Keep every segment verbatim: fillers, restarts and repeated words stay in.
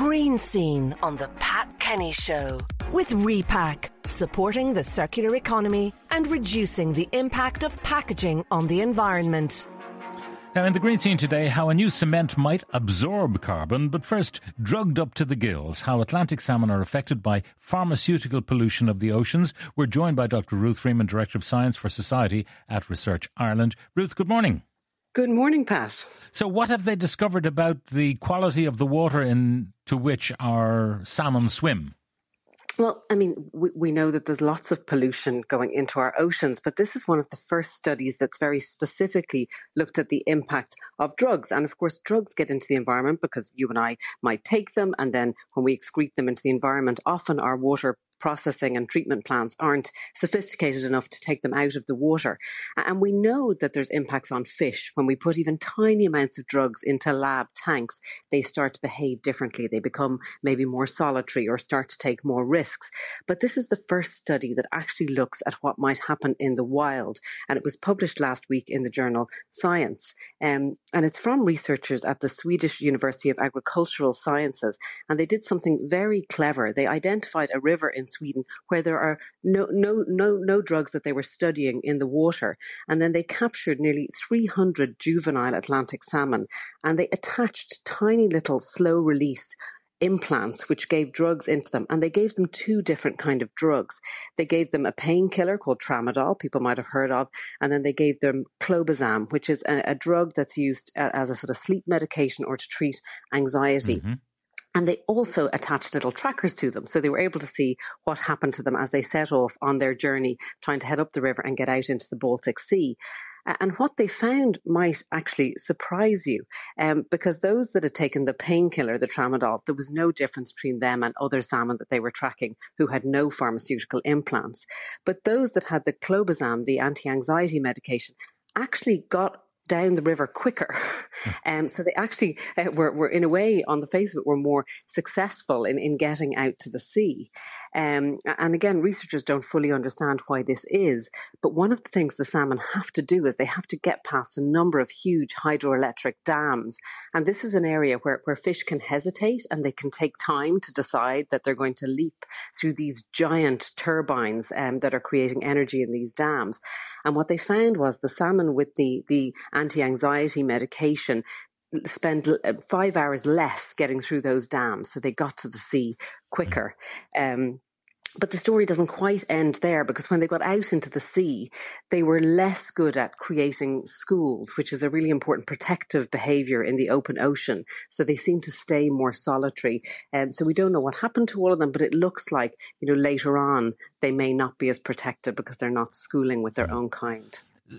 Green Scene on the Pat Kenny Show with Repack, supporting the circular economy and reducing the impact of packaging on the environment. Now, in the Green Scene today, how a new cement might absorb carbon, but first, drugged up to the gills, how Atlantic salmon are affected by pharmaceutical pollution of the oceans. We're joined by Doctor Ruth Freeman, Director of Science for Society at Research Ireland. Ruth, good morning. Good morning, Pat. So what have they discovered about the quality of the water into which our salmon swim? Well, I mean, we, we know that there's lots of pollution going into our oceans, but this is one of the first studies that's very specifically looked at the impact of drugs. And of course, drugs get into the environment because you and I might take them, and then when we excrete them into the environment, often our water processing and treatment plants aren't sophisticated enough to take them out of the water. And we know that there's impacts on fish. When we put even tiny amounts of drugs into lab tanks, they start to behave differently. They become maybe more solitary or start to take more risks. But this is the first study that actually looks at what might happen in the wild. And it was published last week in the journal Science. Um, and it's from researchers at the Swedish University of Agricultural Sciences. And they did something very clever. They identified a river in Sweden where there are no, no, no, no drugs that they were studying in the water. And then they captured nearly three hundred juvenile Atlantic salmon, and they attached tiny little slow release implants which gave drugs into them, and they gave them two different kind of drugs. They gave them a painkiller called tramadol, people might have heard of, and then they gave them clobazam, which is a, a drug that's used as a sort of sleep medication or to treat anxiety. Mm-hmm. And they also attached little trackers to them. So they were able to see what happened to them as they set off on their journey, trying to head up the river and get out into the Baltic Sea. And what they found might actually surprise you, um, because those that had taken the painkiller, the tramadol, there was no difference between them and other salmon that they were tracking who had no pharmaceutical implants. But those that had the clobazam, the anti-anxiety medication, actually got down the river quicker. Um, so they actually uh, were, were, in a way, on the face of it, were more successful in, in getting out to the sea. Um, and again, researchers don't fully understand why this is. But one of the things the salmon have to do is they have to get past a number of huge hydroelectric dams. And this is an area where, where fish can hesitate and they can take time to decide that they're going to leap through these giant turbines um, that are creating energy in these dams. And what they found was the salmon with the, the anti-anxiety medication spend five hours less getting through those dams. So they got to the sea quicker. Um, But the story doesn't quite end there, because when they got out into the sea, they were less good at creating schools, which is a really important protective behaviour in the open ocean. So they seem to stay more solitary. And um, so we don't know what happened to all of them, but it looks like, you know, later on, they may not be as protected because they're not schooling with their own kind.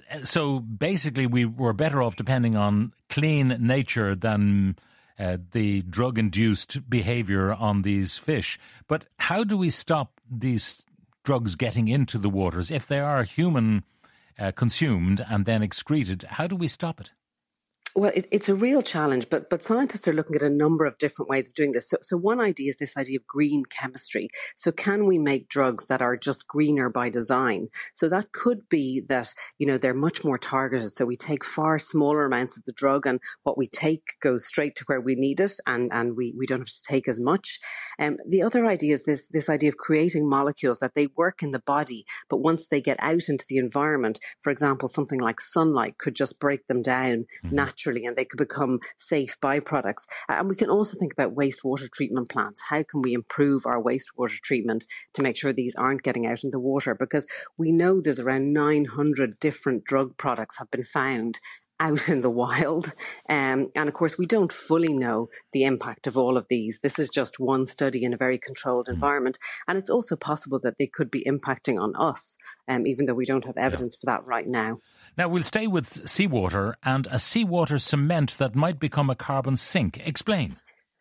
So basically we were better off depending on clean nature than Uh, the drug-induced behaviour on these fish. But how do we stop these drugs getting into the waters? If they are human uh, consumed and then excreted, how do we stop it? Well, it, it's a real challenge, but but scientists are looking at a number of different ways of doing this. So, so one idea is this idea of green chemistry. So can we make drugs that are just greener by design? So that could be that, you know, they're much more targeted. So we take far smaller amounts of the drug, and what we take goes straight to where we need it, and, and we, we don't have to take as much. Um, the other idea is this, this idea of creating molecules that they work in the body, but once they get out into the environment, for example, something like sunlight could just break them down mm-hmm. naturally. And they could become safe byproducts. And we can also think about wastewater treatment plants. How can we improve our wastewater treatment to make sure these aren't getting out in the water? Because we know there's around nine hundred different drug products have been found out in the wild. Um, and of course, we don't fully know the impact of all of these. This is just one study in a very controlled environment. And it's also possible that they could be impacting on us, um, even though we don't have evidence yeah. for that right now. Now, we'll stay with seawater and a seawater cement that might become a carbon sink. Explain.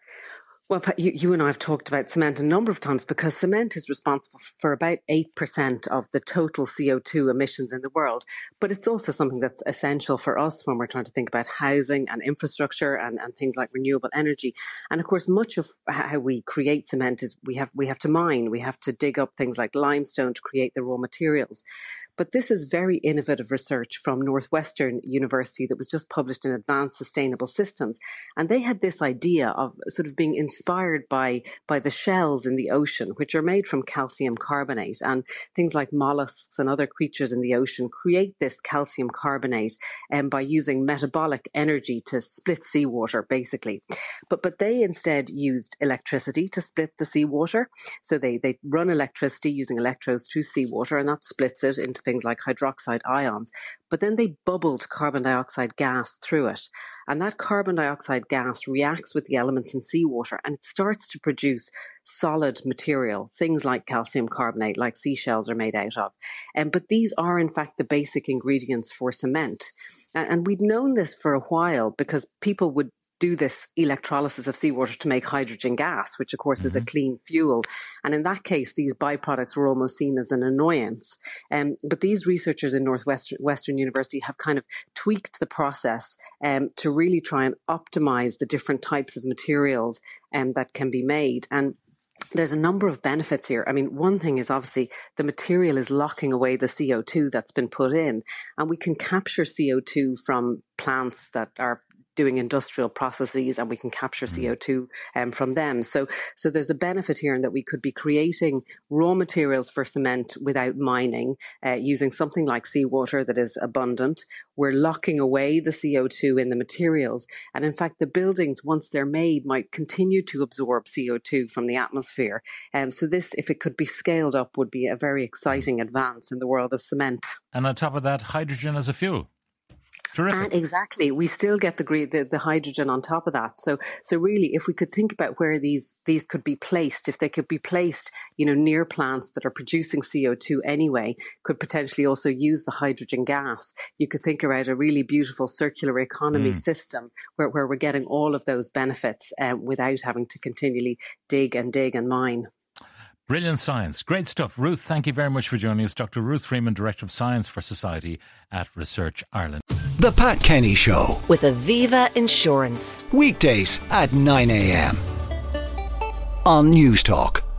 Well, Pat, you, you and I have talked about cement a number of times, because cement is responsible for about eight percent of the total C O two emissions in the world. But it's also something that's essential for us when we're trying to think about housing and infrastructure and, and things like renewable energy. And of course, much of how we create cement is we have, we have to mine, we have to dig up things like limestone to create the raw materials. But this is very innovative research from Northwestern University that was just published in Advanced Sustainable Systems. And they had this idea of sort of being inspired inspired by, by the shells in the ocean, which are made from calcium carbonate. And things like mollusks and other creatures in the ocean create this calcium carbonate um, by using metabolic energy to split seawater, basically. But but they instead used electricity to split the seawater. So they, they run electricity using electrodes through seawater, and that splits it into things like hydroxide ions. But then they bubbled carbon dioxide gas through it. And that carbon dioxide gas reacts with the elements in seawater, and it starts to produce solid material, things like calcium carbonate, like seashells are made out of. Um, but these are, in fact, the basic ingredients for cement. And, and we'd known this for a while because people would do this electrolysis of seawater to make hydrogen gas, which of course mm-hmm. is a clean fuel. And in that case, these byproducts were almost seen as an annoyance. Um, but these researchers in Northwestern Western University have kind of tweaked the process um, to really try and optimize the different types of materials um, that can be made. And there's a number of benefits here. I mean, one thing is obviously the material is locking away the C O two that's been put in, and we can capture C O two from plants that are doing industrial processes, and we can capture C O two um, from them. So, so there's a benefit here in that we could be creating raw materials for cement without mining, uh, using something like seawater that is abundant. We're locking away the C O two in the materials. And in fact, the buildings, once they're made, might continue to absorb C O two from the atmosphere. Um, so this, if it could be scaled up, would be a very exciting advance in the world of cement. And on top of that, hydrogen as a fuel. Terrific. And exactly. We still get the, the the hydrogen on top of that. So so really, if we could think about where these these could be placed, if they could be placed, you know, near plants that are producing C O two anyway, could potentially also use the hydrogen gas. You could think about a really beautiful circular economy mm. system where, where we're getting all of those benefits um, without having to continually dig and dig and mine. Brilliant science. Great stuff. Ruth, thank you very much for joining us. Doctor Ruth Freeman, Director of Science for Society at Research Ireland. The Pat Kenny Show with Aviva Insurance. Weekdays at nine a.m. on News Talk.